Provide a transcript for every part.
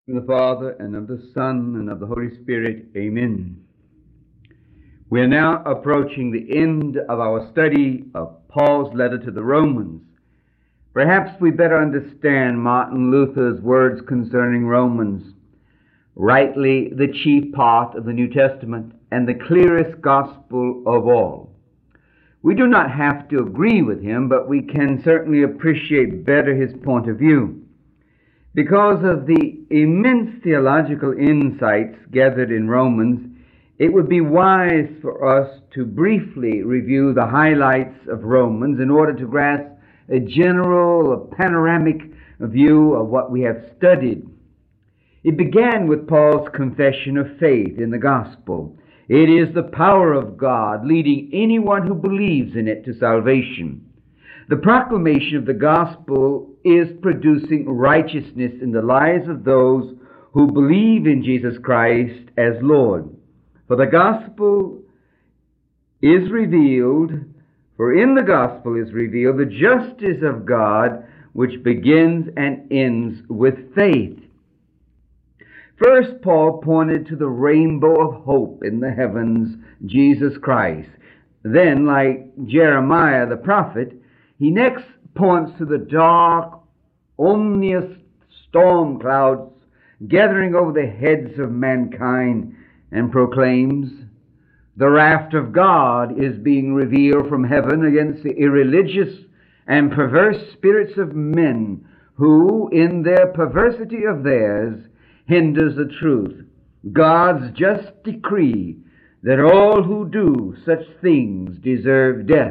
In the Father, and of the Son, and of the Holy Spirit. Amen. We are now approaching the end of our study of Paul's letter to the Romans. Perhaps we better understand Martin Luther's words concerning Romans. Rightly, the chief part of the New Testament and the clearest gospel of all. We do not have to agree with him, but we can certainly appreciate better his point of view. Because of the immense theological insights gathered in Romans, it would be wise for us to briefly review the highlights of Romans in order to grasp a general, panoramic view of what we have studied. It began with Paul's confession of faith in the gospel. It is the power of God leading anyone who believes in it to salvation. The proclamation of the gospel is producing righteousness in the lives of those who believe in Jesus Christ as Lord. For the gospel is revealed, for in the gospel is revealed the justice of God, which begins and ends with faith. First, Paul pointed to the rainbow of hope in the heavens, Jesus Christ. Then, like Jeremiah the prophet, he next points to the dark, ominous storm clouds gathering over the heads of mankind and proclaims, the wrath of God is being revealed from heaven against the irreligious and perverse spirits of men who, in their perversity of theirs, hinders the truth. God's just decree that all who do such things deserve death.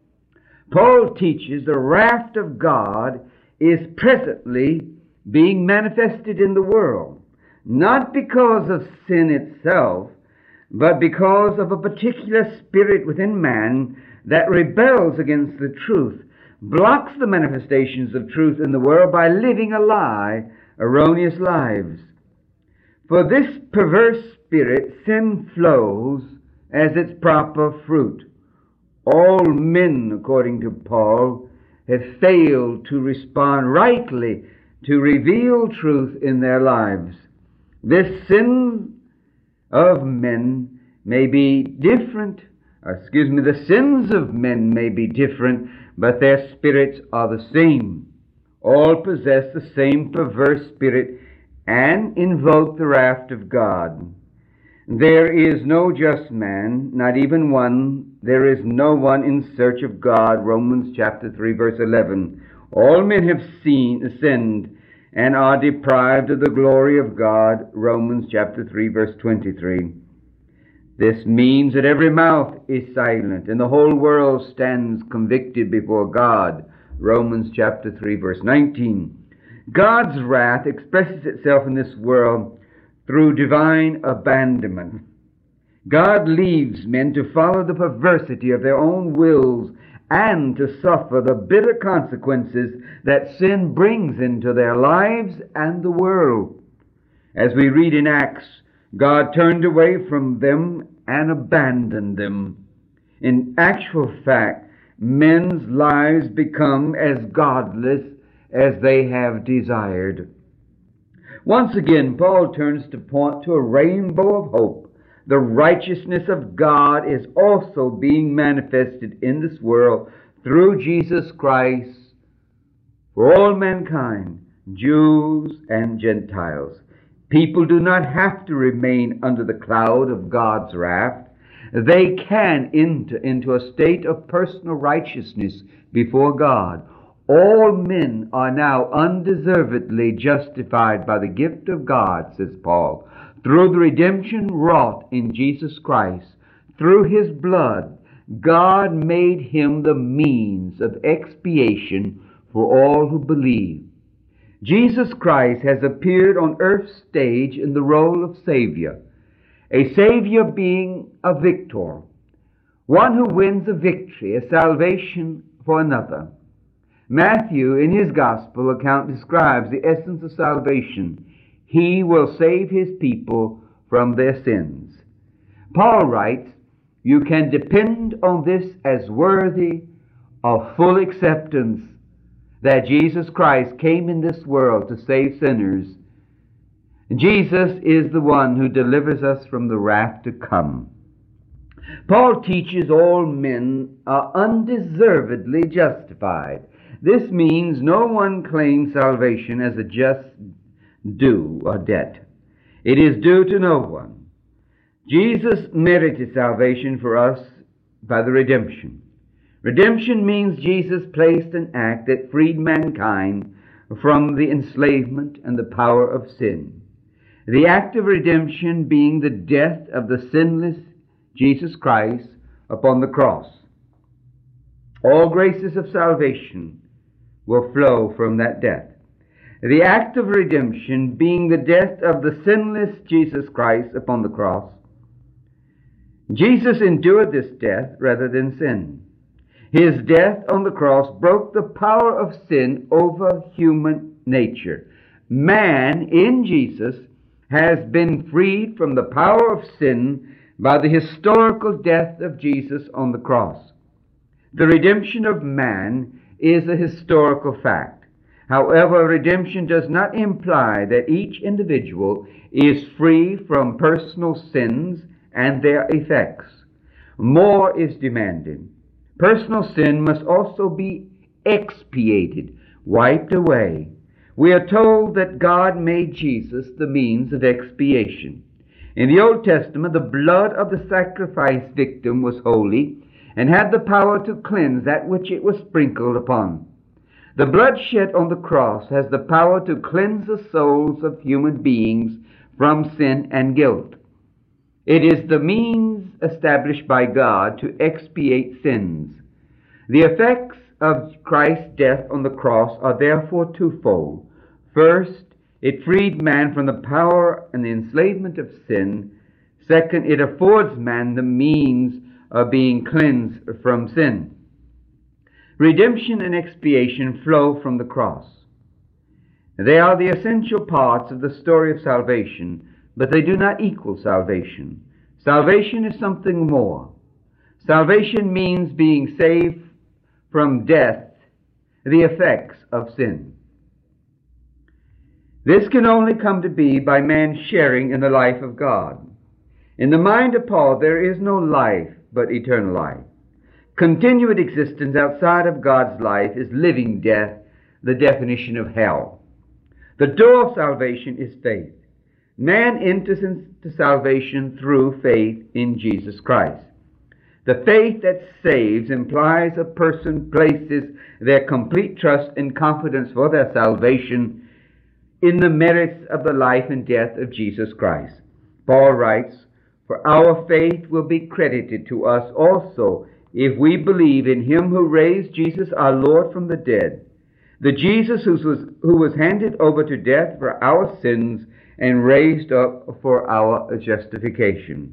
Paul teaches the wrath of God is presently being manifested in the world, not because of sin itself, but because of a particular spirit within man that rebels against the truth, blocks the manifestations of truth in the world by living a lie, erroneous lives. For this perverse spirit, sin flows as its proper fruit. All men, according to Paul, have failed to respond rightly to reveal truth in their lives. This sin of men may be different, the sins of men may be different, but their spirits are the same. All possess the same perverse spirit and invoke the wrath of God. There is no just man, not even one. There is no one in search of God. Romans chapter 3, verse 11. All men have sinned and are deprived of the glory of God. Romans chapter 3, verse 23. This means that every mouth is silent and the whole world stands convicted before God. Romans chapter 3, verse 19. God's wrath expresses itself in this world through divine abandonment. God leaves men to follow the perversity of their own wills and to suffer the bitter consequences that sin brings into their lives and the world. As we read in Acts, God turned away from them and abandoned them. In actual fact, men's lives become as godless as they have desired. Once again, Paul turns to point to a rainbow of hope. The righteousness of God is also being manifested in this world through Jesus Christ for all mankind, Jews and Gentiles. People do not have to remain under the cloud of God's wrath. They can enter into a state of personal righteousness before God. All men are now undeservedly justified by the gift of God, says Paul, through the redemption wrought in Jesus Christ. Through his blood, God made him the means of expiation for all who believe. Jesus Christ has appeared on earth's stage in the role of Savior, a Savior being a victor, one who wins a victory, a salvation for another. Matthew, in his gospel account, describes the essence of salvation. He will save his people from their sins. Paul writes, you can depend on this as worthy of full acceptance, that Jesus Christ came in this world to save sinners, Jesus is the one who delivers us from the wrath to come. Paul teaches all men are undeservedly justified. This means no one claims salvation as a just due or debt. It is due to no one. Jesus merited salvation for us by the redemption. Redemption means Jesus placed an act that freed mankind from the enslavement and the power of sin. The act of redemption being the death of the sinless Jesus Christ upon the cross. All graces of salvation will flow from that death. The act of redemption being the death of the sinless Jesus Christ upon the cross. Jesus endured this death rather than sin. His death on the cross broke the power of sin over human nature. Man in Jesus has been freed from the power of sin by the historical death of Jesus on the cross. The redemption of man is a historical fact. However, redemption does not imply that each individual is free from personal sins and their effects. More is demanded. Personal sin must also be expiated, wiped away. We are told that God made Jesus the means of expiation. In the Old Testament, the blood of the sacrificed victim was holy and had the power to cleanse that which it was sprinkled upon. The blood shed on the cross has the power to cleanse the souls of human beings from sin and guilt. It is the means established by God to expiate sins. The effects of Christ's death on the cross are therefore twofold. First, it freed man from the power and the enslavement of sin. Second, it affords man the means of being cleansed from sin. Redemption and expiation flow from the cross. They are the essential parts of the story of salvation, but they do not equal salvation. Salvation is something more. Salvation means being saved from death, the effects of sin. This can only come to be by man sharing in the life of God. In the mind of Paul, there is no life but eternal life. Continued existence outside of God's life is living death, the definition of hell. The door of salvation is faith. Man enters into salvation through faith in Jesus Christ. The faith that saves implies a person places their complete trust and confidence for their salvation in the merits of the life and death of Jesus Christ. Paul writes, "For our faith will be credited to us also if we believe in him who raised Jesus our Lord from the dead, the Jesus who was handed over to death for our sins and raised up for our justification."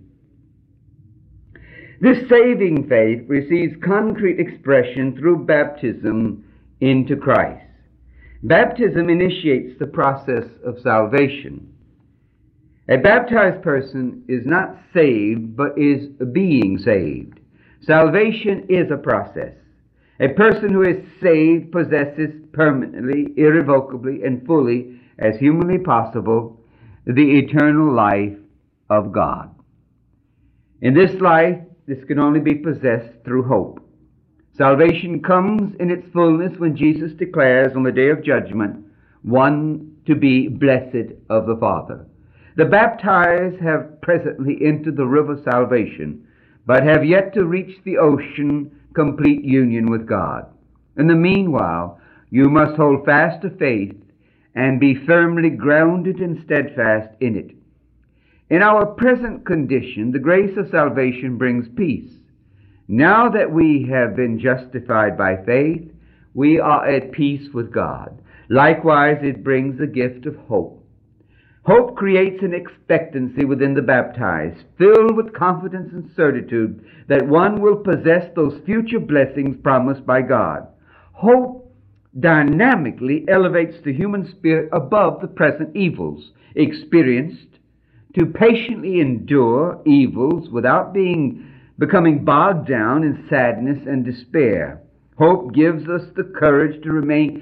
This saving faith receives concrete expression through baptism into Christ. Baptism initiates the process of salvation. A baptized person is not saved, but is being saved. Salvation is a process. A person who is saved possesses permanently, irrevocably, and fully, as humanly possible, the eternal life of God. In this life, this can only be possessed through hope. Salvation comes in its fullness when Jesus declares on the day of judgment, one to be blessed of the Father. The baptized have presently entered the river of salvation, but have yet to reach the ocean, complete union with God. In the meanwhile, you must hold fast to faith and be firmly grounded and steadfast in it. In our present condition, the grace of salvation brings peace. Now that we have been justified by faith, we are at peace with God. Likewise, it brings the gift of hope. Hope creates an expectancy within the baptized, filled with confidence and certitude that one will possess those future blessings promised by God. Hope dynamically elevates the human spirit above the present evils experienced, to patiently endure evils without becoming bogged down in sadness and despair. Hope gives us the courage to remain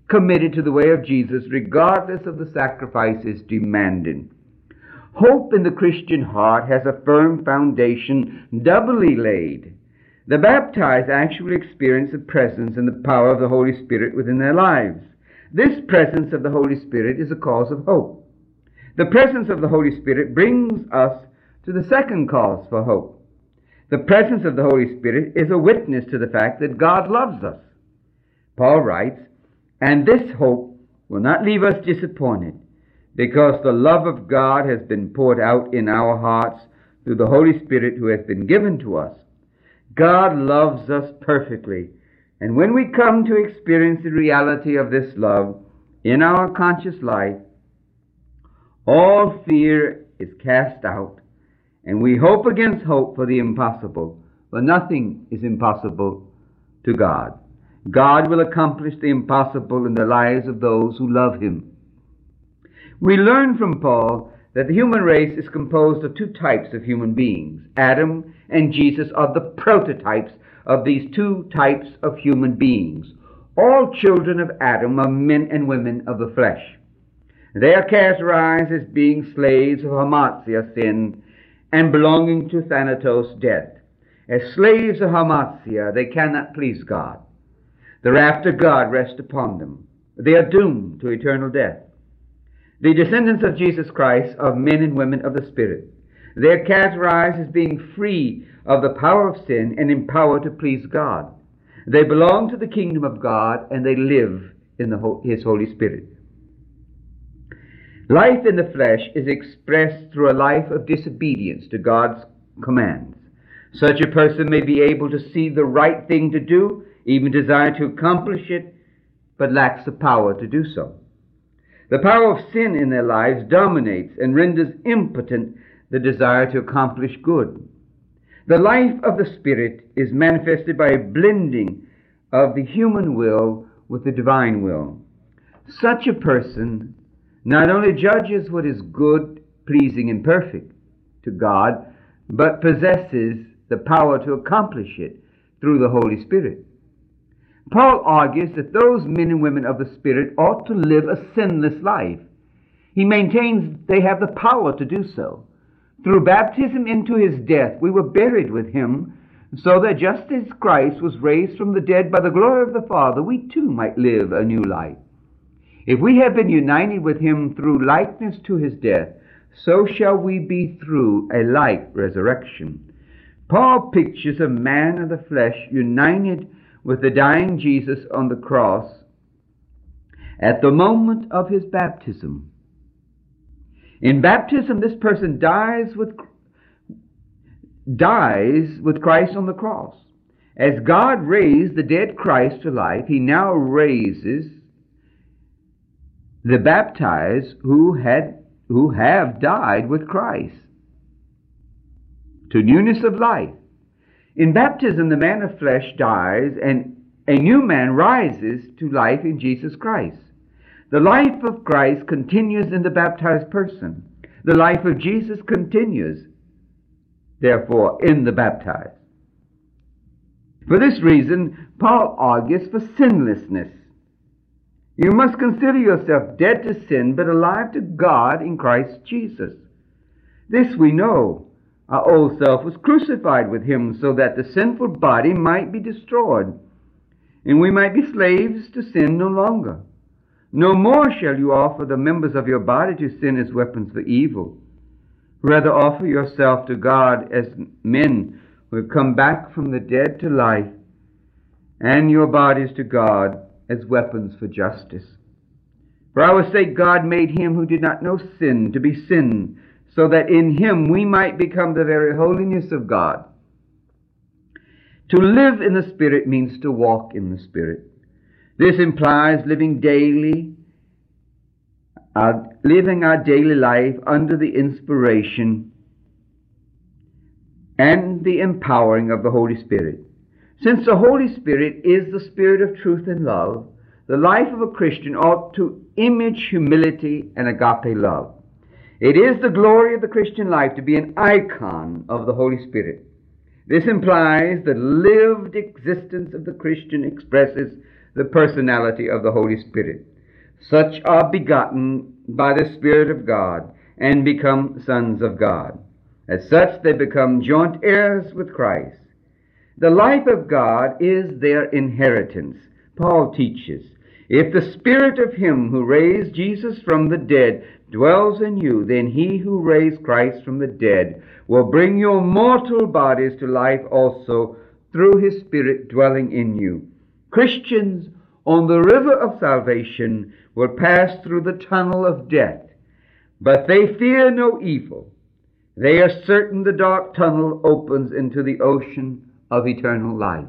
committed to the way of Jesus, regardless of the sacrifices demanded. Hope in the Christian heart has a firm foundation doubly laid. The baptized actually experience the presence and the power of the Holy Spirit within their lives. This presence of the Holy Spirit is a cause of hope. The presence of the Holy Spirit brings us to the second cause for hope. The presence of the Holy Spirit is a witness to the fact that God loves us. Paul writes, "And this hope will not leave us disappointed, because the love of God has been poured out in our hearts through the Holy Spirit who has been given to us." God loves us perfectly, and when we come to experience the reality of this love in our conscious life, all fear is cast out, and we hope against hope for the impossible, for nothing is impossible to God. God will accomplish the impossible in the lives of those who love Him. We learn from Paul that the human race is composed of two types of human beings. Adam and Jesus are the prototypes of these two types of human beings. All children of Adam are men and women of the flesh. They are characterized as being slaves of hamartia, sin, and belonging to thanatos, death. As slaves of hamartia, they cannot please God. The wrath of God rests upon them. They are doomed to eternal death. The descendants of Jesus Christ are men and women of the Spirit. They are characterized as being free of the power of sin and empowered to please God. They belong to the kingdom of God, and they live in His Holy Spirit. Life in the flesh is expressed through a life of disobedience to God's commands. Such a person may be able to see the right thing to do, even desire to accomplish it, but lacks the power to do so. The power of sin in their lives dominates and renders impotent the desire to accomplish good. The life of the Spirit is manifested by a blending of the human will with the divine will. Such a person not only judges what is good, pleasing, and perfect to God, but possesses the power to accomplish it through the Holy Spirit. Paul argues that those men and women of the Spirit ought to live a sinless life. He maintains they have the power to do so. Through baptism into His death, we were buried with Him, so that just as Christ was raised from the dead by the glory of the Father, we too might live a new life. If we have been united with Him through likeness to His death, so shall we be through a like resurrection. Paul pictures a man of the flesh united with the dying Jesus on the cross at the moment of his baptism. In baptism, this person dies with Christ on the cross. As God raised the dead Christ to life, He now raises the baptized who have died with Christ to newness of life. In baptism, the man of flesh dies, and a new man rises to life in Jesus Christ. The life of Christ continues in the baptized person. The life of Jesus continues, therefore, in the baptized. For this reason, Paul argues for sinlessness. You must consider yourself dead to sin, but alive to God in Christ Jesus. This we know. Our old self was crucified with Him so that the sinful body might be destroyed, and we might be slaves to sin no longer. No more shall you offer the members of your body to sin as weapons for evil. Rather offer yourself to God as men who have come back from the dead to life, and your bodies to God as weapons for justice. For our sake God made Him who did not know sin to be sin, so that in Him we might become the very holiness of God. To live in the Spirit means to walk in the Spirit. This implies living our daily life under the inspiration and the empowering of the Holy Spirit. Since the Holy Spirit is the Spirit of truth and love, the life of a Christian ought to image humility and agape love. It is the glory of the Christian life to be an icon of the Holy Spirit. This implies the lived existence of the Christian expresses the personality of the Holy Spirit. Such are begotten by the Spirit of God and become sons of God. As such, they become joint heirs with Christ. The life of God is their inheritance. Paul teaches, if the Spirit of Him who raised Jesus from the dead dwells in you, then He who raised Christ from the dead will bring your mortal bodies to life also through His Spirit dwelling in you. Christians on the river of salvation will pass through the tunnel of death, but they fear no evil. They are certain the dark tunnel opens into the ocean of eternal life.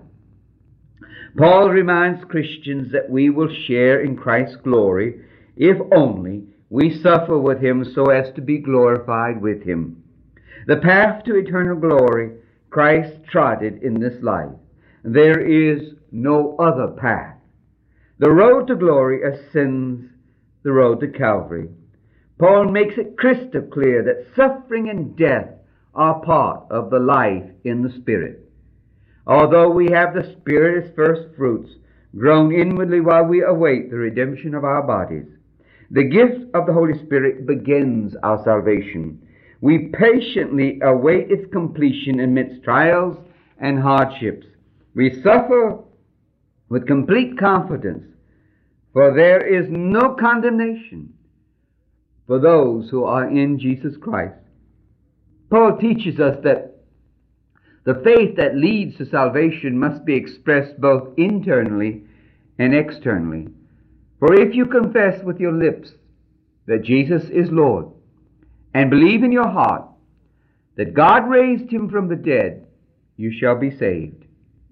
Paul reminds Christians that we will share in Christ's glory if only we suffer with Him so as to be glorified with Him. The path to eternal glory Christ trotted in this life. There is no other path. The road to glory ascends the road to Calvary. Paul makes it crystal clear that suffering and death are part of the life in the Spirit. Although we have the Spirit as first fruits, grown inwardly while we await the redemption of our bodies, the gift of the Holy Spirit begins our salvation. We patiently await its completion amidst trials and hardships. We suffer with complete confidence, for there is no condemnation for those who are in Jesus Christ. Paul teaches us that the faith that leads to salvation must be expressed both internally and externally. For if you confess with your lips that Jesus is Lord and believe in your heart that God raised Him from the dead, you shall be saved.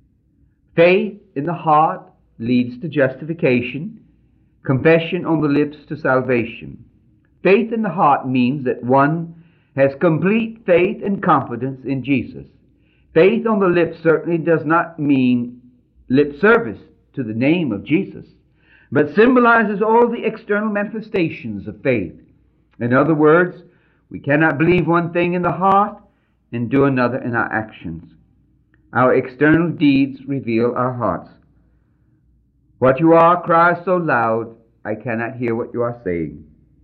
Faith in the heart leads to justification, confession on the lips to salvation. Faith in the heart means that one has complete faith and confidence in Jesus. Faith on the lips certainly does not mean lip service to the name of Jesus, but symbolizes all the external manifestations of faith. In other words, we cannot believe one thing in the heart and do another in our actions. Our external deeds reveal our hearts. What you are cries so loud, I cannot hear what you are saying.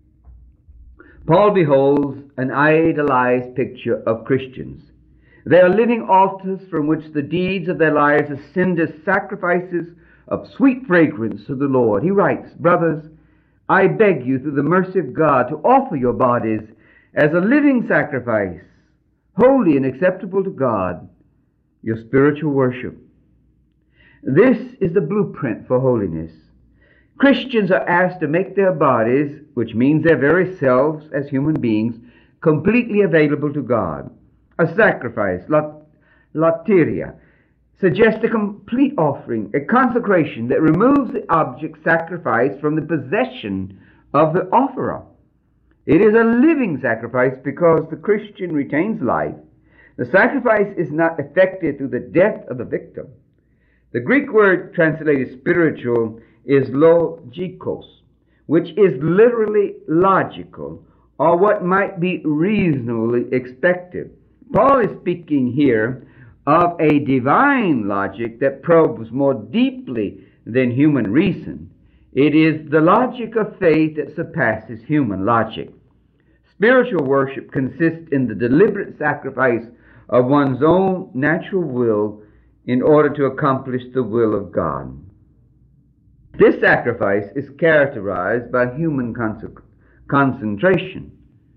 Paul beholds an idealized picture of Christians. They are living altars from which the deeds of their lives ascend as sacrifices of sweet fragrance to the Lord. He writes, brothers, I beg you through the mercy of God to offer your bodies as a living sacrifice, holy and acceptable to God, your spiritual worship. This is the blueprint for holiness. Christians are asked to make their bodies, which means their very selves as human beings, completely available to God. A sacrifice, lateria, suggests a complete offering, a consecration that removes the object sacrificed from the possession of the offerer. It is a living sacrifice because the Christian retains life. The sacrifice is not effected through the death of the victim. The Greek word translated spiritual is logikos, which is literally logical, or what might be reasonably expected. Paul is speaking here of a divine logic that probes more deeply than human reason. It is the logic of faith that surpasses human logic. Spiritual worship consists in the deliberate sacrifice of one's own natural will in order to accomplish the will of God. This sacrifice is characterized by human consecration.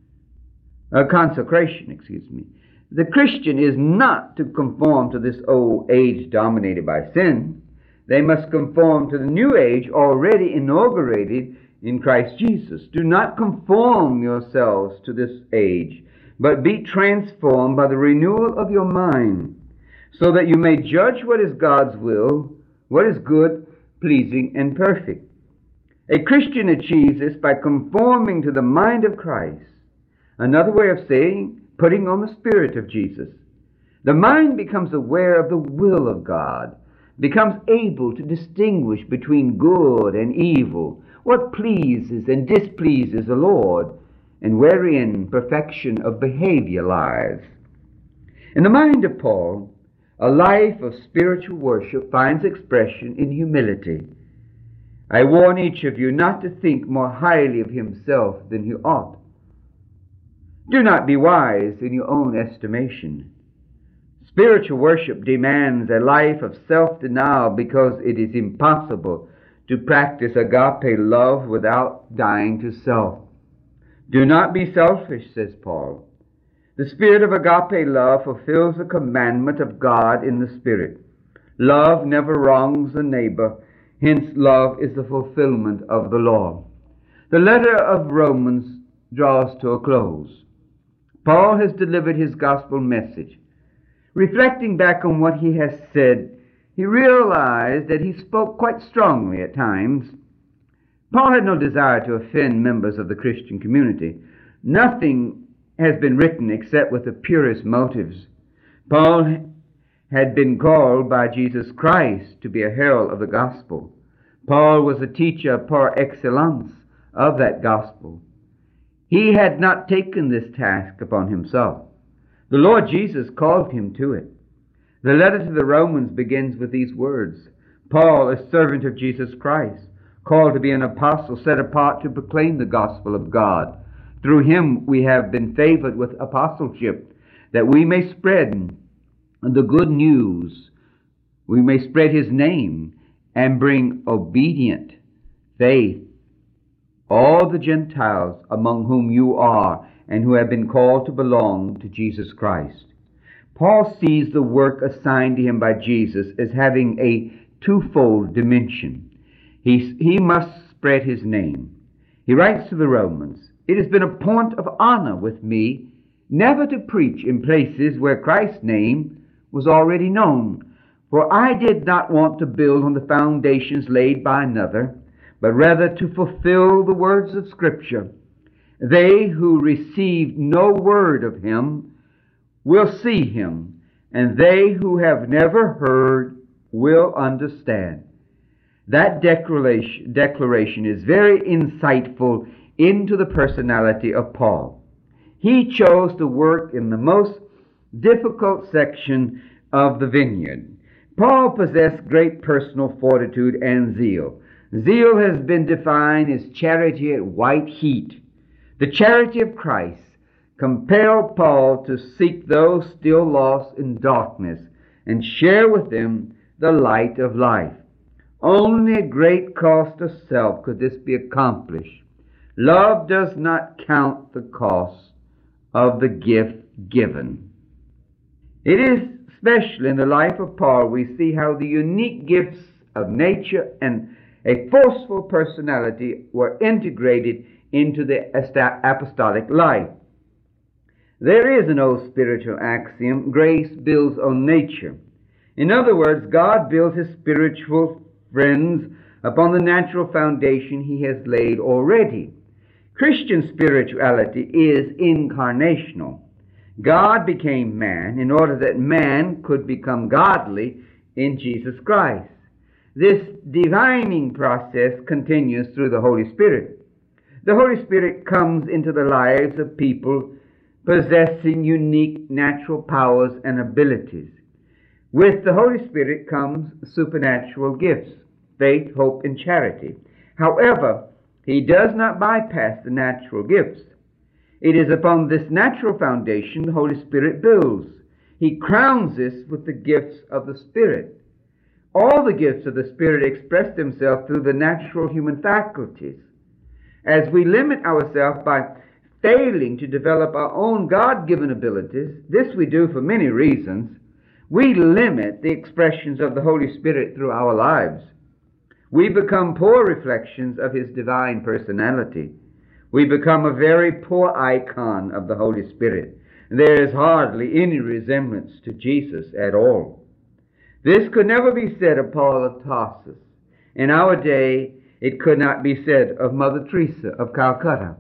The Christian is not to conform to this old age dominated by sin. They must conform to the new age already inaugurated in Christ Jesus. Do not conform yourselves to this age, but be transformed by the renewal of your mind, so that you may judge what is God's will, what is good, pleasing, and perfect. A Christian achieves this by conforming to the mind of Christ. Another way of saying, putting on the Spirit of Jesus. The mind becomes aware of the will of God, becomes able to distinguish between good and evil, what pleases and displeases the Lord, and wherein perfection of behavior lies. In the mind of Paul, a life of spiritual worship finds expression in humility. I warn each of you not to think more highly of himself than he ought. Do not be wise in your own estimation. Spiritual worship demands a life of self-denial because it is impossible to practice agape love without dying to self. Do not be selfish, says Paul. The spirit of agape love fulfills the commandment of God in the Spirit. Love never wrongs the neighbor. Hence, love is the fulfillment of the law. The letter of Romans draws to a close. Paul has delivered his gospel message. Reflecting back on what he has said, he realized that he spoke quite strongly at times. Paul had no desire to offend members of the Christian community. Nothing has been written except with the purest motives. Paul had been called by Jesus Christ to be a herald of the gospel. Paul was a teacher par excellence of that gospel. He had not taken this task upon himself. The Lord Jesus called him to it. The letter to the Romans begins with these words: Paul, a servant of Jesus Christ, called to be an apostle, set apart to proclaim the gospel of God. Through him we have been favored with apostleship, that we may spread the good news. We may spread his name and bring obedient faith all the Gentiles among whom you are and who have been called to belong to Jesus Christ. Paul sees the work assigned to him by Jesus as having a twofold dimension. He must spread his name. He writes to the Romans, "It has been a point of honor with me never to preach in places where Christ's name was already known, for I did not want to build on the foundations laid by another, but rather to fulfill the words of Scripture. They who received no word of him will see him, and they who have never heard will understand." That declaration is very insightful into the personality of Paul. He chose to work in the most difficult section of the vineyard. Paul possessed great personal fortitude and zeal. Zeal has been defined as charity at white heat. The charity of Christ compelled Paul to seek those still lost in darkness and share with them the light of life. Only at great cost of self could this be accomplished. Love does not count the cost of the gift given. It is especially in the life of Paul we see how the unique gifts of nature and a forceful personality were integrated into the apostolic life. There is an old spiritual axiom: grace builds on nature. In other words, God builds his spiritual friends upon the natural foundation he has laid already. Christian spirituality is incarnational. God became man in order that man could become godly in Jesus Christ. This divining process continues through the Holy Spirit. The Holy Spirit comes into the lives of people possessing unique natural powers and abilities. With the Holy Spirit comes supernatural gifts: faith, hope, and charity. However, he does not bypass the natural gifts. It is upon this natural foundation the Holy Spirit builds. He crowns this with the gifts of the Spirit. All the gifts of the Spirit express themselves through the natural human faculties. As we limit ourselves by failing to develop our own God-given abilities, this we do for many reasons, we limit the expressions of the Holy Spirit through our lives. We become poor reflections of his divine personality. We become a very poor icon of the Holy Spirit. There is hardly any resemblance to Jesus at all. This could never be said of Paul of Tarsus. In our day, it could not be said of Mother Teresa of Calcutta.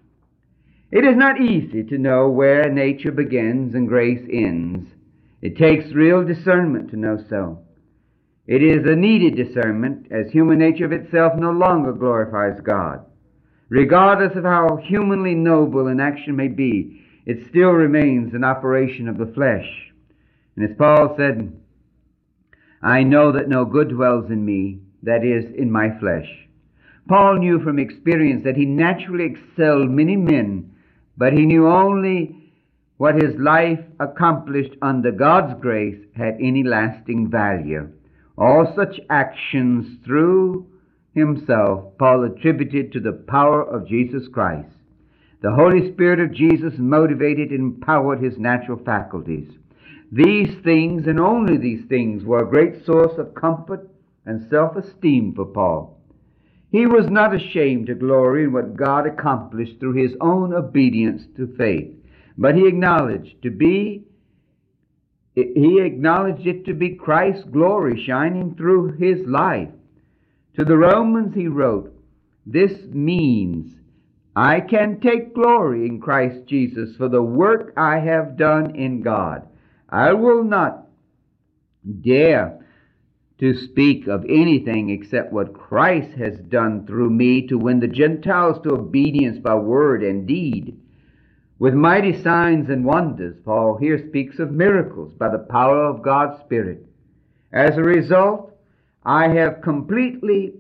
It is not easy to know where nature begins and grace ends. It takes real discernment to know so. It is a needed discernment, as human nature of itself no longer glorifies God. Regardless of how humanly noble an action may be, it still remains an operation of the flesh. And as Paul said, "I know that no good dwells in me, that is, in my flesh. Paul knew from experience that he naturally excelled many men, but he knew only what his life accomplished under God's grace had any lasting value. All such actions through himself Paul attributed to the power of Jesus Christ. The Holy Spirit of Jesus motivated and empowered his natural faculties. These things, and only these things, were a great source of comfort and self-esteem for Paul. He was not ashamed to glory in what God accomplished through his own obedience to faith, but he acknowledged it to be Christ's glory shining through his life. To the Romans he wrote, "This means I can take glory in Christ Jesus for the work I have done in God. I will not dare to speak of anything except what Christ has done through me to win the Gentiles to obedience by word and deed. With mighty signs and wonders," Paul here speaks of miracles by the power of God's Spirit. "As a result, I have completed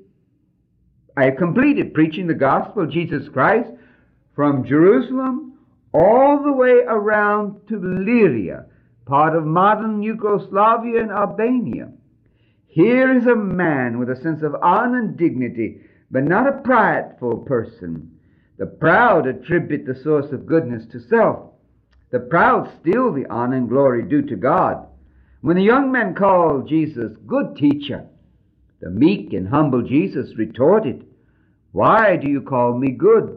preaching the gospel of Jesus Christ from Jerusalem all the way around to Lyria, part of modern Yugoslavia and Albania. Here is a man with a sense of honor and dignity, but not a prideful person. The proud attribute the source of goodness to self. The proud steal the honor and glory due to God. When the young man called Jesus good teacher, the meek and humble Jesus retorted, "Why do you call me good?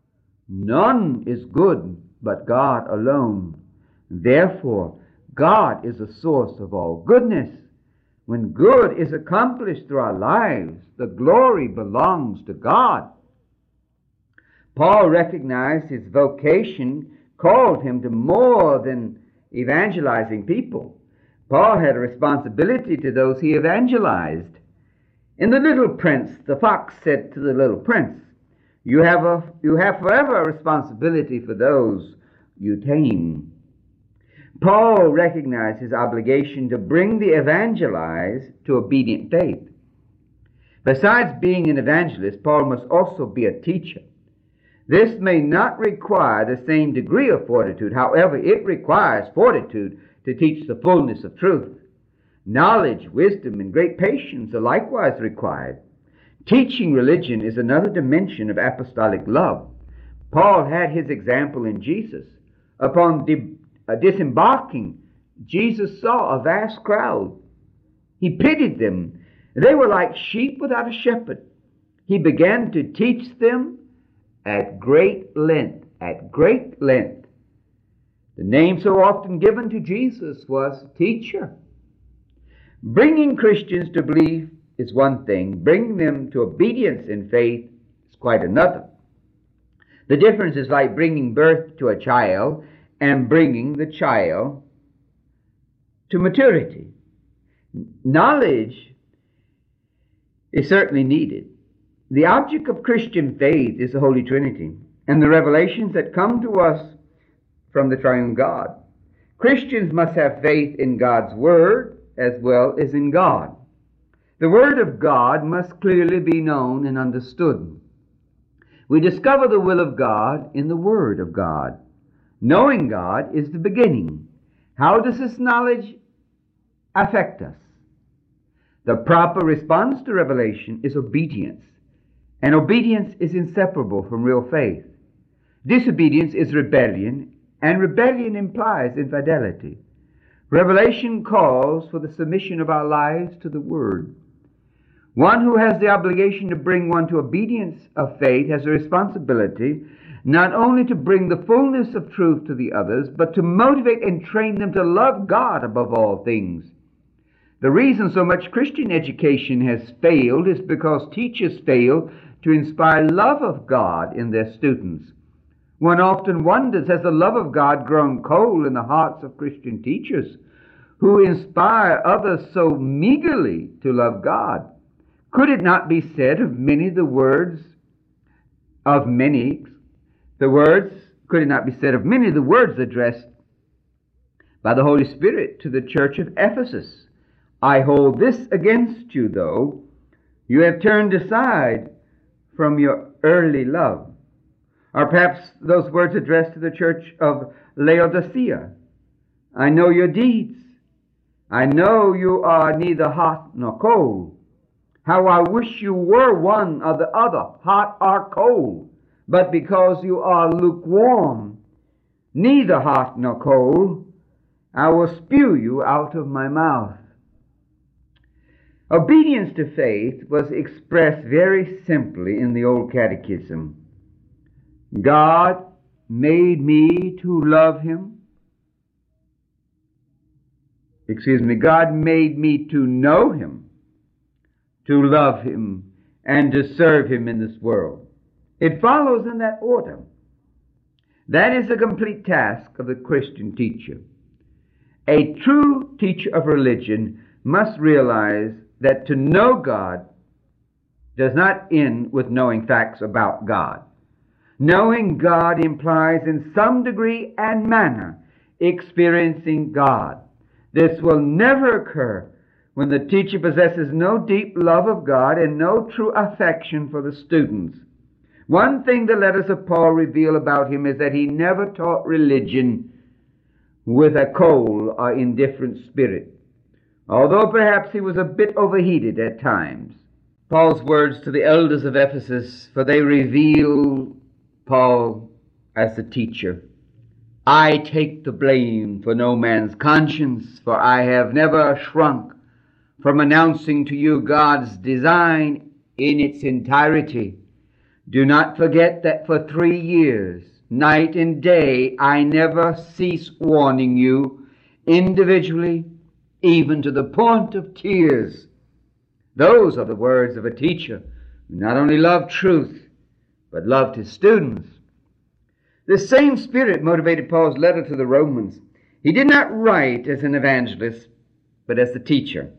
None is good but God alone. Therefore, God is the source of all goodness. When good is accomplished through our lives, the glory belongs to God." Paul recognized his vocation called him to more than evangelizing people. Paul had a responsibility to those he evangelized. In The Little Prince, the fox said to the little prince, you have forever a responsibility for those you tame." Paul recognized his obligation to bring the evangelized to obedient faith. Besides being an evangelist, Paul must also be a teacher. This may not require the same degree of fortitude. However, it requires fortitude to teach the fullness of truth. Knowledge, wisdom, and great patience are likewise required. Teaching religion is another dimension of apostolic love. Paul had his example in Jesus. Upon disembarking, Jesus saw a vast crowd. He pitied them. They were like sheep without a shepherd. He began to teach them at great length. The name so often given to Jesus was teacher. Bringing Christians to belief is one thing. Bringing them to obedience in faith is quite another. The difference is like bringing birth to a child and bringing the child to maturity. Knowledge is certainly needed. The object of Christian faith is the Holy Trinity and the revelations that come to us from the triune God. Christians must have faith in God's Word as well as in God. The Word of God must clearly be known and understood. We discover the will of God in the Word of God. Knowing God is the beginning. How does this knowledge affect us? The proper response to revelation is obedience, and obedience is inseparable from real faith. Disobedience is rebellion, and rebellion implies infidelity. Revelation calls for the submission of our lives to the Word. One who has the obligation to bring one to obedience of faith has a responsibility not only to bring the fullness of truth to the others, but to motivate and train them to love God above all things. The reason so much Christian education has failed is because teachers fail to inspire love of God in their students. One often wonders, has the love of God grown cold in the hearts of Christian teachers who inspire others so meagerly to love God? Could it not be said of many the words addressed by the Holy Spirit to the church of Ephesus? "I hold this against you, though you have turned aside from your early love. Or perhaps those words addressed to the church of Laodicea. I know your deeds. I know you are neither hot nor cold. How I wish you were one or the other, hot or cold. But because you are lukewarm, neither hot nor cold, I will spew you out of my mouth. Obedience to faith was expressed very simply in the Old Catechism. God made me to love Him. God made me to know Him, to love Him, and to serve Him in this world. It follows in that order. That is the complete task of the Christian teacher. A true teacher of religion must realize that to know God does not end with knowing facts about God. Knowing God implies in some degree and manner experiencing God. This will never occur when the teacher possesses no deep love of God and no true affection for the students. One thing the letters of Paul reveal about him is that he never taught religion with a cold or indifferent spirit, although perhaps he was a bit overheated at times. Paul's words to the elders of Ephesus, for they reveal Paul as the teacher. I take the blame for no man's conscience, for I have never shrunk from announcing to you God's design in its entirety. Do not forget that for 3 years, night and day, I never cease warning you individually, even to the point of tears. Those are the words of a teacher who not only loved truth, but loved his students. The same spirit motivated Paul's letter to the Romans. He did not write as an evangelist, but as the teacher.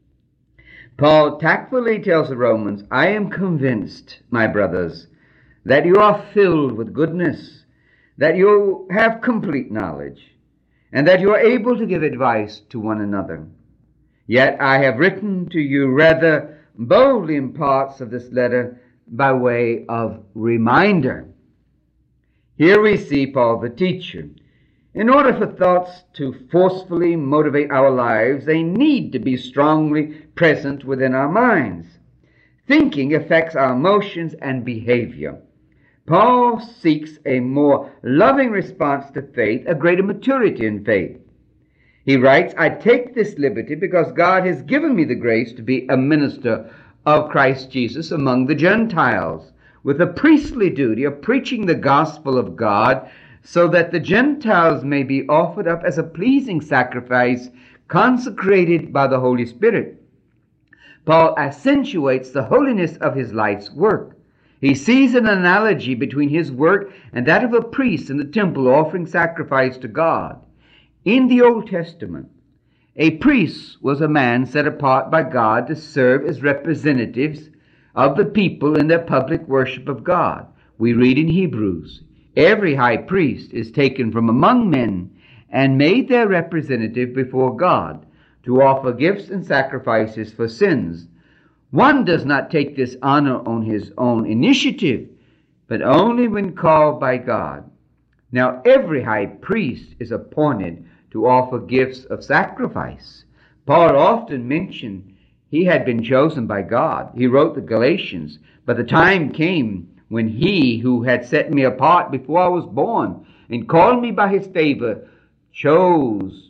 Paul tactfully tells the Romans, I am convinced, my brothers, that you are filled with goodness, that you have complete knowledge, and that you are able to give advice to one another. Yet I have written to you rather boldly in parts of this letter by way of reminder. Here we see Paul the teacher. In order for thoughts to forcefully motivate our lives, they need to be strongly present within our minds. Thinking affects our emotions and behavior. Paul seeks a more loving response to faith, a greater maturity in faith. He writes, I take this liberty because God has given me the grace to be a minister of Christ Jesus among the Gentiles, with a priestly duty of preaching the gospel of God, so that the Gentiles may be offered up as a pleasing sacrifice, consecrated by the Holy Spirit. Paul accentuates the holiness of his life's work. He sees an analogy between his work and that of a priest in the temple offering sacrifice to God. In the Old Testament, a priest was a man set apart by God to serve as representatives of the people in their public worship of God. We read in Hebrews, every high priest is taken from among men and made their representative before God to offer gifts and sacrifices for sins. One does not take this honor on his own initiative, but only when called by God. Now every high priest is appointed to offer gifts of sacrifice. Paul often mentioned he had been chosen by God. He wrote the Galatians, but the time came when he who had set me apart before I was born and called me by his favor chose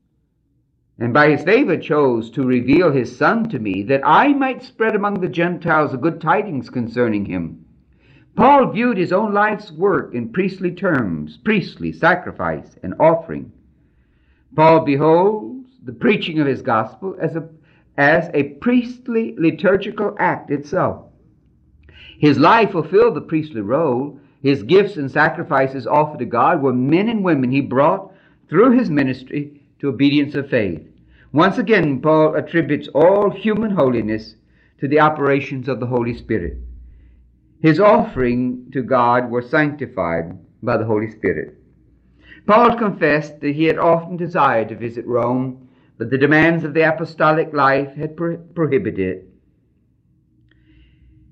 to reveal his Son to me, that I might spread among the Gentiles the good tidings concerning him. Paul viewed his own life's work in priestly terms, priestly sacrifice and offering. Paul beholds the preaching of his gospel as a priestly liturgical act itself. His life fulfilled the priestly role. His gifts and sacrifices offered to God were men and women he brought through his ministry to obedience of faith. Once again, Paul attributes all human holiness to the operations of the Holy Spirit. His offering to God were sanctified by the Holy Spirit. Paul confessed that he had often desired to visit Rome, but the demands of the apostolic life had prohibited it.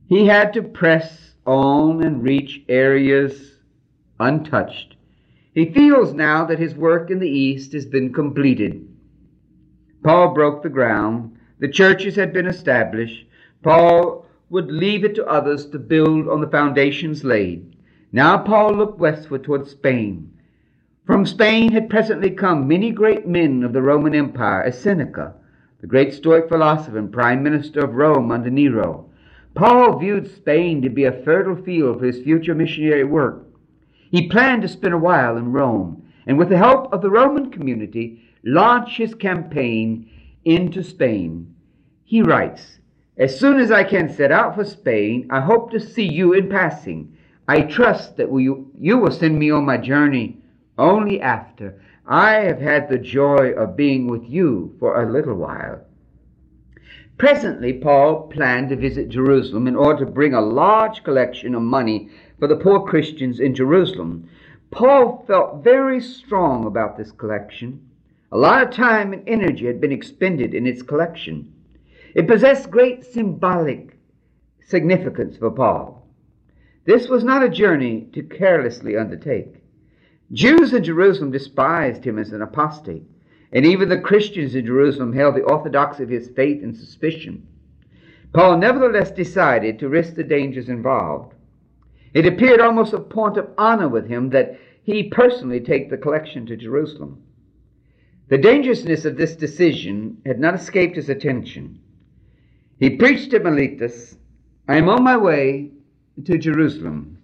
He had to press on and reach areas untouched. He feels now that his work in the East has been completed. Paul broke the ground. The churches had been established. Paul would leave it to others to build on the foundations laid. Now Paul looked westward toward Spain. From Spain had presently come many great men of the Roman Empire, as Seneca, the great Stoic philosopher and prime minister of Rome under Nero. Paul viewed Spain to be a fertile field for his future missionary work. He planned to spend a while in Rome, and with the help of the Roman community, launch his campaign into Spain. He writes, "As soon as I can set out for Spain, I hope to see you in passing. I trust that you will send me on my journey only after I have had the joy of being with you for a little while." Presently, Paul planned to visit Jerusalem in order to bring a large collection of money for the poor Christians in Jerusalem. Paul felt very strong about this collection. A lot of time and energy had been expended in its collection. It possessed great symbolic significance for Paul. This was not a journey to carelessly undertake. Jews in Jerusalem despised him as an apostate, and even the Christians in Jerusalem held the orthodoxy of his faith in suspicion. Paul nevertheless decided to risk the dangers involved. It appeared almost a point of honor with him that he personally take the collection to Jerusalem. The dangerousness of this decision had not escaped his attention. He preached at Miletus, "I am on my way to Jerusalem,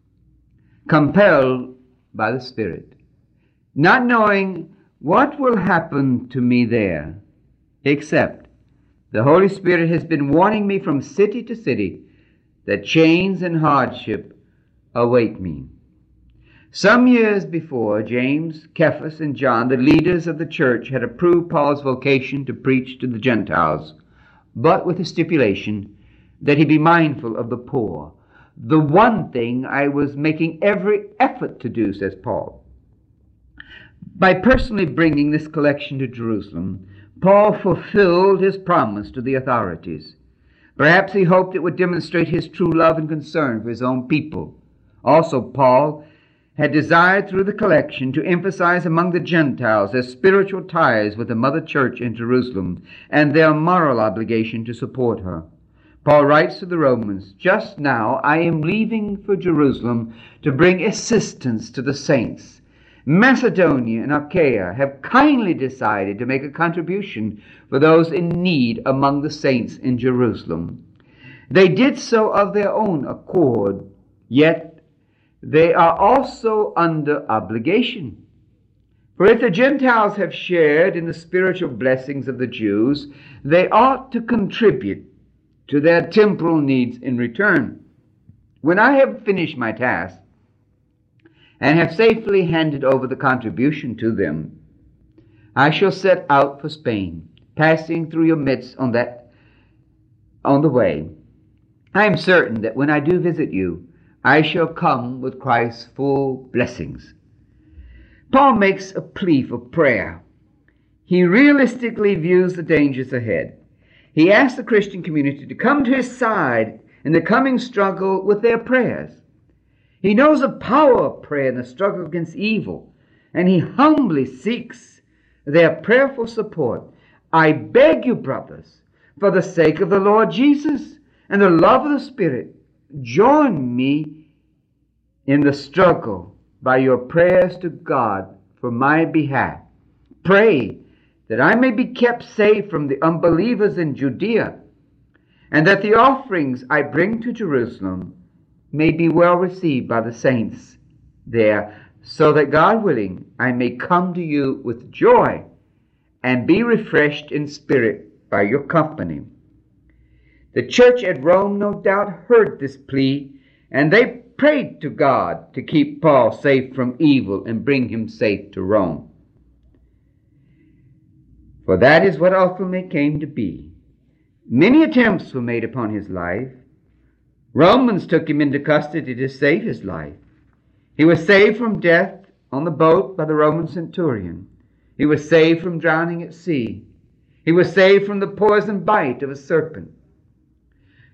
compelled by the Spirit, not knowing what will happen to me there, except the Holy Spirit has been warning me from city to city that chains and hardship await me." Some years before, James, Cephas, and John, the leaders of the church, had approved Paul's vocation to preach to the Gentiles, but with the stipulation that he be mindful of the poor. "The one thing I was making every effort to do," says Paul. By personally bringing this collection to Jerusalem, Paul fulfilled his promise to the authorities. Perhaps he hoped it would demonstrate his true love and concern for his own people. Also, Paul had desired through the collection to emphasize among the Gentiles their spiritual ties with the mother church in Jerusalem and their moral obligation to support her. Paul writes to the Romans, "Just now I am leaving for Jerusalem to bring assistance to the saints. Macedonia and Achaia have kindly decided to make a contribution for those in need among the saints in Jerusalem. They did so of their own accord, yet they are also under obligation. For if the Gentiles have shared in the spiritual blessings of the Jews, they ought to contribute to their temporal needs in return. When I have finished my task and have safely handed over the contribution to them, I shall set out for Spain, passing through your midst on the way. I am certain that when I do visit you, I shall come with Christ's full blessings." Paul makes a plea for prayer. He realistically views the dangers ahead. He asks the Christian community to come to his side in the coming struggle with their prayers. He knows the power of prayer in the struggle against evil, and he humbly seeks their prayerful support. "I beg you, brothers, for the sake of the Lord Jesus and the love of the Spirit, join me in the struggle by your prayers to God for my behalf. Pray that I may be kept safe from the unbelievers in Judea, and that the offerings I bring to Jerusalem may be well received by the saints there, so that, God willing, I may come to you with joy and be refreshed in spirit by your company." The church at Rome no doubt heard this plea, and they prayed to God to keep Paul safe from evil and bring him safe to Rome. For that is what ultimately came to be. Many attempts were made upon his life. Romans took him into custody to save his life. He was saved from death on the boat by the Roman centurion. He was saved from drowning at sea. He was saved from the poison bite of a serpent.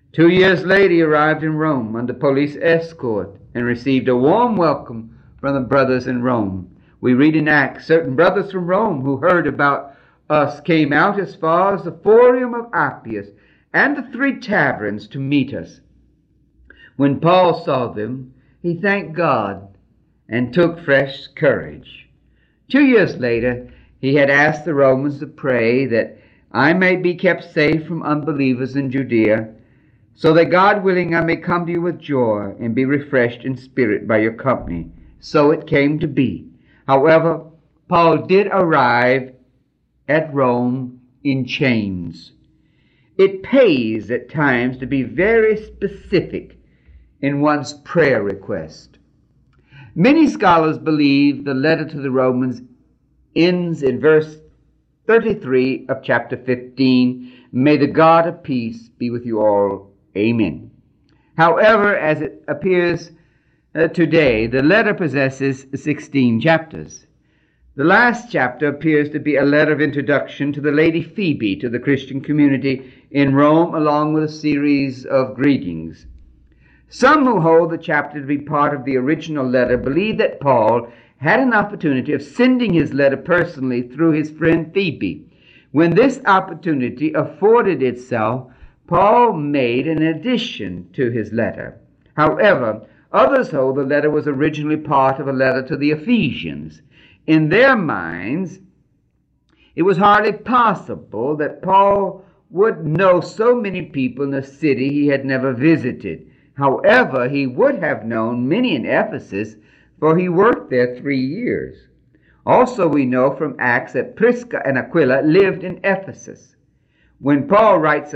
2 years later, he arrived in Rome under police escort and received a warm welcome from the brothers in Rome. We read in Acts, certain brothers from Rome who heard about us came out as far as the Forum of Appius and the 3 taverns to meet us. When Paul saw them, he thanked God and took fresh courage. 2 years later, he had asked the Romans to pray that I may be kept safe from unbelievers in Judea, so that God willing I may come to you with joy and be refreshed in spirit by your company. So it came to be. However, Paul did arrive at Rome in chains. It pays at times to be very specific in one's prayer request. Many scholars believe the letter to the Romans ends in verse 33 of chapter 15. May the God of peace be with you all. Amen. However, as it appears today, the letter possesses 16 chapters. The last chapter appears to be a letter of introduction to the Lady Phoebe to the Christian community in Rome, along with a series of greetings. Some who hold the chapter to be part of the original letter believe that Paul had an opportunity of sending his letter personally through his friend Phoebe. When this opportunity afforded itself, Paul made an addition to his letter. However, others hold the letter was originally part of a letter to the Ephesians. In their minds, it was hardly possible that Paul would know so many people in a city he had never visited. However, he would have known many in Ephesus, for he worked there 3 years. Also, we know from Acts that Prisca and Aquila lived in Ephesus. When Paul writes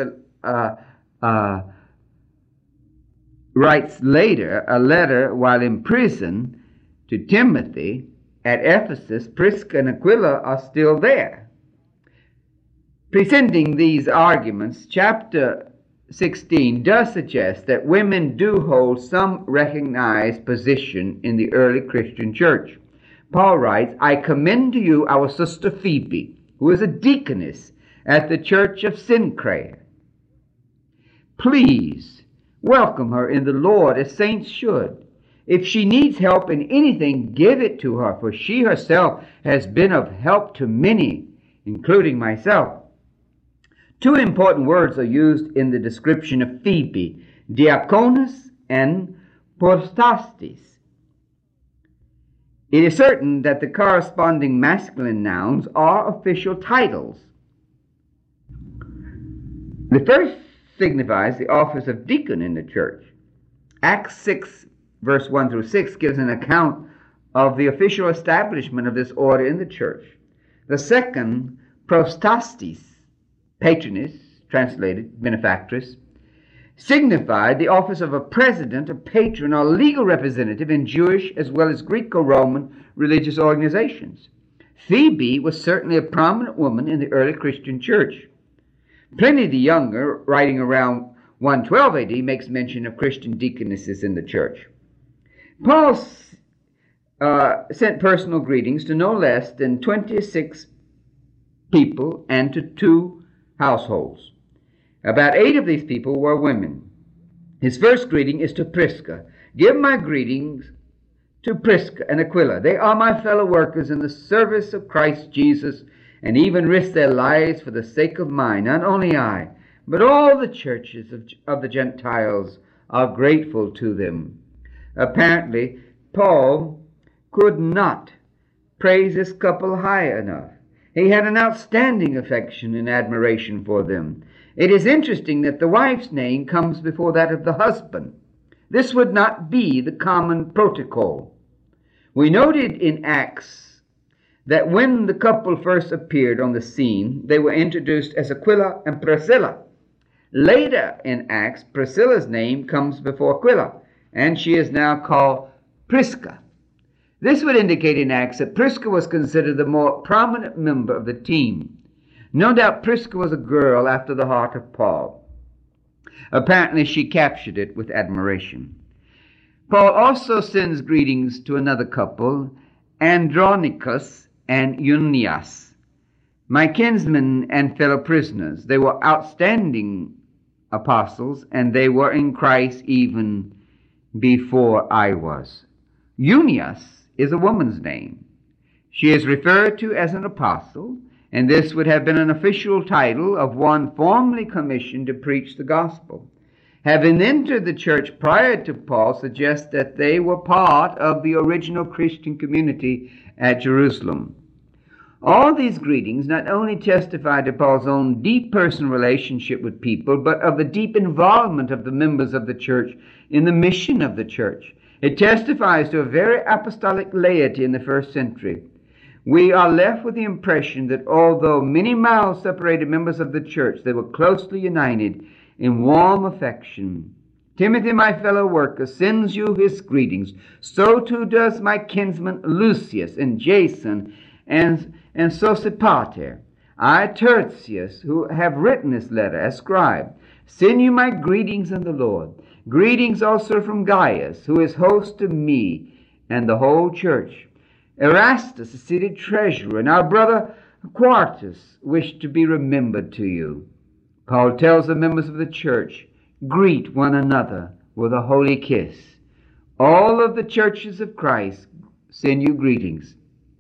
later a letter while in prison to Timothy at Ephesus, Prisca and Aquila are still there. Presenting these arguments, chapter 16 does suggest that women do hold some recognized position in the early Christian church. Paul writes, I commend to you our sister Phoebe, who is a deaconess at the church of Cenchrea. Please welcome her in the Lord as saints should. If she needs help in anything, give it to her, for she herself has been of help to many, including myself. 2 important words are used in the description of Phoebe, diakonos and prostastis. It is certain that the corresponding masculine nouns are official titles. The first signifies the office of deacon in the church. Acts 6, verse 1 through 6 gives an account of the official establishment of this order in the church. The second, prostastis, patroness, translated benefactress, signified the office of a president, a patron, or legal representative in Jewish as well as Greco-Roman religious organizations. Phoebe was certainly a prominent woman in the early Christian church. Pliny the Younger, writing around 112 AD, makes mention of Christian deaconesses in the church. Paul sent personal greetings to no less than 26 people and to 2 households. About 8 of these people were women. His first greeting is to Prisca. Give my greetings to Prisca and Aquila. They are my fellow workers in the service of Christ Jesus, and even risk their lives for the sake of mine. Not only I, but all the churches of the Gentiles are grateful to them. Apparently, Paul could not praise this couple high enough. He had an outstanding affection and admiration for them. It is interesting that the wife's name comes before that of the husband. This would not be the common protocol. We noted in Acts that when the couple first appeared on the scene, they were introduced as Aquila and Priscilla. Later in Acts, Priscilla's name comes before Aquila, and she is now called Prisca. This would indicate in Acts that Prisca was considered the more prominent member of the team. No doubt Prisca was a girl after the heart of Paul. Apparently she captured it with admiration. Paul also sends greetings to another couple, Andronicus and Eunias, my kinsmen and fellow prisoners. They were outstanding apostles, and they were in Christ even before I was. Eunice is a woman's name. She is referred to as an apostle, and this would have been an official title of one formally commissioned to preach the gospel. Having entered the church prior to Paul suggests that they were part of the original Christian community at Jerusalem. All these greetings not only testify to Paul's own deep personal relationship with people, but of the deep involvement of the members of the church in the mission of the church. It testifies to a very apostolic laity in the first century. We are left with the impression that although many miles separated members of the church, they were closely united in warm affection. Timothy, my fellow worker, sends you his greetings. So too does my kinsman Lucius and Jason and Sosipater. I, Tertius, who have written this letter as scribe, send you my greetings in the Lord. Greetings also from Gaius, who is host to me and the whole church. Erastus, the seated treasurer, and our brother Quartus wish to be remembered to you. Paul tells the members of the church, greet one another with a holy kiss. All of the churches of Christ send you greetings.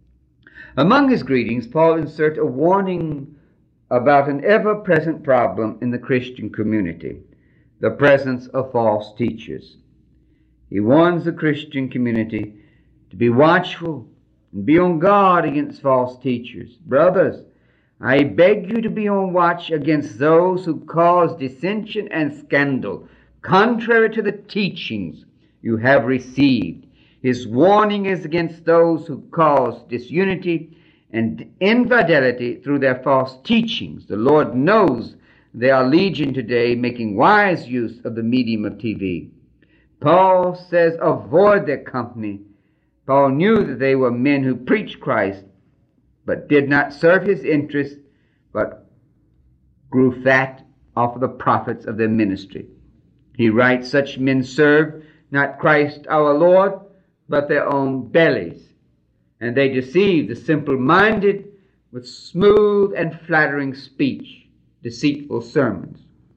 Among his greetings, Paul inserts a warning about an ever-present problem in the Christian community, the presence of false teachers. He warns the Christian community to be watchful and be on guard against false teachers. Brothers, I beg you to be on watch against those who cause dissension and scandal, contrary to the teachings you have received. His warning is against those who cause disunity and infidelity through their false teachings. The Lord knows there are legion today making wise use of the medium of TV. Paul says, avoid their company. Paul knew that they were men who preached Christ, but did not serve his interests, but grew fat off of the profits of their ministry. He writes, such men serve not Christ our Lord, but their own bellies, and they deceive the simple-minded with smooth and flattering speech, deceitful sermons.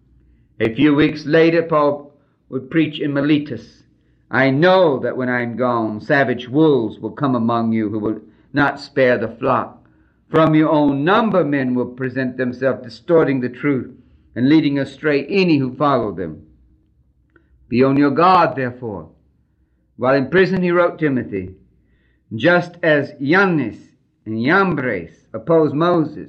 A few weeks later, Paul would preach in Miletus, I know that when I am gone, savage wolves will come among you who will not spare the flock. From your own number men will present themselves, distorting the truth and leading astray any who follow them. Be on your guard, therefore. While in prison, he wrote Timothy, just as Jannes and Jambres opposed Moses,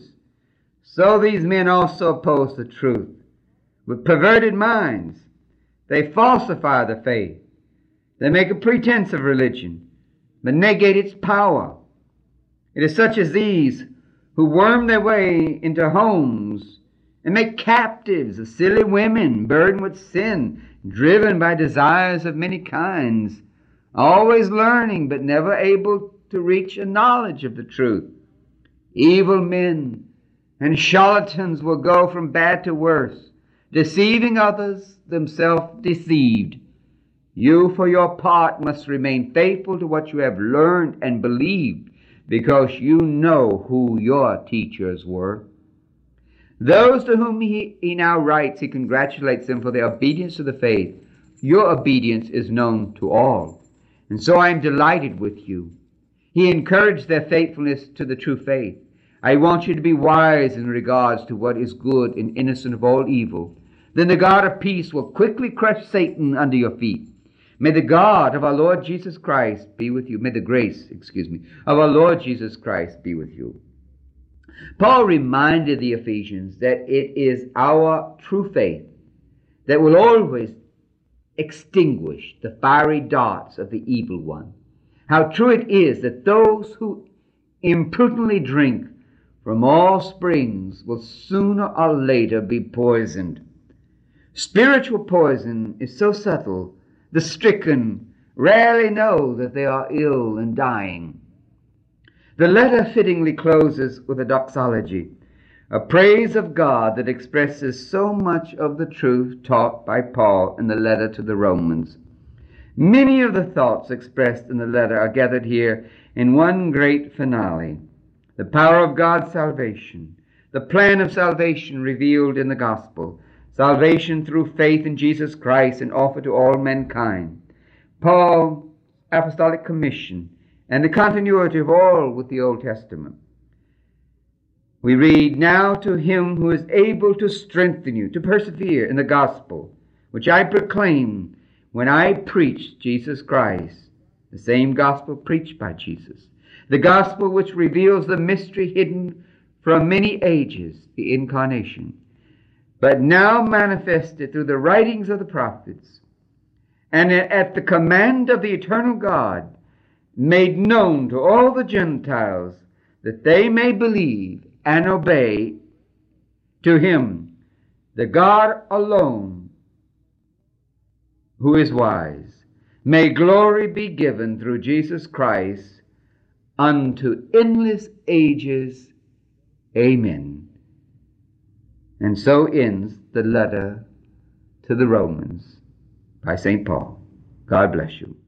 so these men also oppose the truth. With perverted minds, they falsify the faith. They make a pretense of religion, but negate its power. It is such as these who worm their way into homes and make captives of silly women burdened with sin, driven by desires of many kinds, always learning but never able to reach a knowledge of the truth. Evil men and charlatans will go from bad to worse, deceiving others, themselves deceived. You, for your part, must remain faithful to what you have learned and believed, because you know who your teachers were. Those to whom he now writes, he congratulates them for their obedience to the faith. Your obedience is known to all, and so I am delighted with you. He encouraged their faithfulness to the true faith. I want you to be wise in regards to what is good and innocent of all evil. Then the God of peace will quickly crush Satan under your feet. May the God of our Lord Jesus Christ be with you. May the grace, of our Lord Jesus Christ be with you. Paul reminded the Ephesians that it is our true faith that will always extinguish the fiery darts of the evil one. How true it is that those who imprudently drink from all springs will sooner or later be poisoned. Spiritual poison is so subtle, the stricken rarely know that they are ill and dying. The letter fittingly closes with a doxology, a praise of God that expresses so much of the truth taught by Paul in the letter to the Romans. Many of the thoughts expressed in the letter are gathered here in one great finale. The power of God's salvation, the plan of salvation revealed in the gospel, salvation through faith in Jesus Christ and offered to all mankind. Paul's apostolic commission and the continuity of all with the Old Testament. We read, "Now to him who is able to strengthen you, to persevere in the gospel, which I proclaim when I preached Jesus Christ," the same gospel preached by Jesus, the gospel which reveals the mystery hidden from many ages, the incarnation, but now manifested through the writings of the prophets, and at the command of the eternal God, made known to all the Gentiles, that they may believe and obey to him, the God alone, who is wise. May glory be given through Jesus Christ unto endless ages. Amen. And so ends the letter to the Romans by St. Paul. God bless you.